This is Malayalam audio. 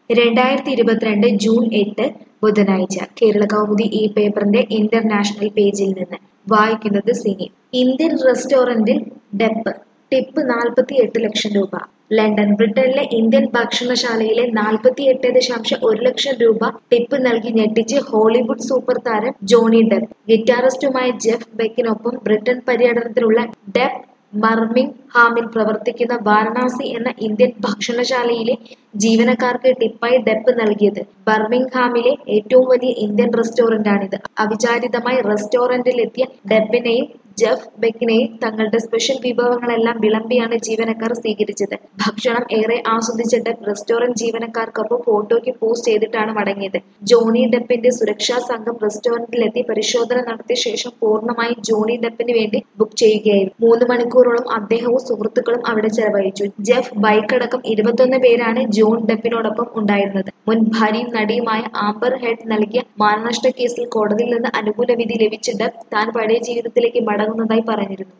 2022 ജൂൺ 8 ബുധനാഴ്ച കേരളകൗമുദി ഈ പേപ്പറിന്റെ ഇന്റർനാഷണൽ പേജിൽ നിന്ന് വായിക്കുന്നത് സിനി. ഇന്ത്യൻ റെസ്റ്റോറന്റിൽ ഡെപ്പ് ടിപ്പ് 48 ലക്ഷം രൂപ. ലണ്ടൻ ബ്രിട്ടനിലെ ഇന്ത്യൻ ഭക്ഷണശാലയിലെ 48.1 ലക്ഷം രൂപ ടിപ്പ് നൽകി ഞെട്ടിച്ച് ഹോളിവുഡ് സൂപ്പർ താരം ജോണി ഡെപ്പ്. ഗിറ്റാറിസ്റ്റുമായ ജെഫ് ബെക്കിനൊപ്പം ബ്രിട്ടൻ പര്യടനത്തിലുള്ള ഡെപ്പ് ബർമിംഗ്ഹാമിൽ പ്രവർത്തിക്കുന്ന വാരണാസി എന്ന ഇന്ത്യൻ ഭക്ഷണശാലയിലെ ജീവനക്കാർക്ക് ടിപ്പായി ഡെപ്പ് നൽകിയത്. ബർമിംഗ്ഹാമിലെ ഏറ്റവും വലിയ ഇന്ത്യൻ റെസ്റ്റോറന്റാണിത്. അവിചാരിതമായി റെസ്റ്റോറന്റിലെത്തിയ ഡെപ്പിനെയും ജെഫ് ബെക്കിനെയും തങ്ങളുടെ സ്പെഷ്യൽ വിഭവങ്ങളെല്ലാം വിളമ്പിയാണ് ജീവനക്കാർ സ്വീകരിച്ചത്. ഭക്ഷണം ഏറെ ആസ്വദിച്ച ഡെപ്പ് റെസ്റ്റോറന്റ് ജീവനക്കാർക്കൊപ്പം ഫോട്ടോയ്ക്ക് പോസ് ചെയ്തിട്ടാണ് മടങ്ങിയത്. ജോണി ഡെപ്പിന്റെ സുരക്ഷാ സംഘം റെസ്റ്റോറന്റിലെത്തി പരിശോധന നടത്തിയ ശേഷം പൂർണ്ണമായും ജോണി ഡെപ്പിന് വേണ്ടി ബുക്ക് ചെയ്യുകയായിരുന്നു. 3 മണിക്കൂറോളം അദ്ദേഹവും സുഹൃത്തുക്കളും അവിടെ ചെലവഴിച്ചു. ജെഫ് ബൈക്കടക്കം 21 പേരാണ് ജോൺ ഡെപ്പിനോടൊപ്പം ഉണ്ടായിരുന്നത്. മുൻ ഭാര്യയും നടിയുമായ ആംബർ ഹെർഡ് നൽകിയ മാനനഷ്ട കേസിൽ കോടതിയിൽ നിന്ന് അനുകൂല വിധി ലഭിച്ച ഡെപ്പ് താൻ പഴയ ജീവിതത്തിലേക്ക് മടങ്ങുന്നതായി പറഞ്ഞിരുന്നു.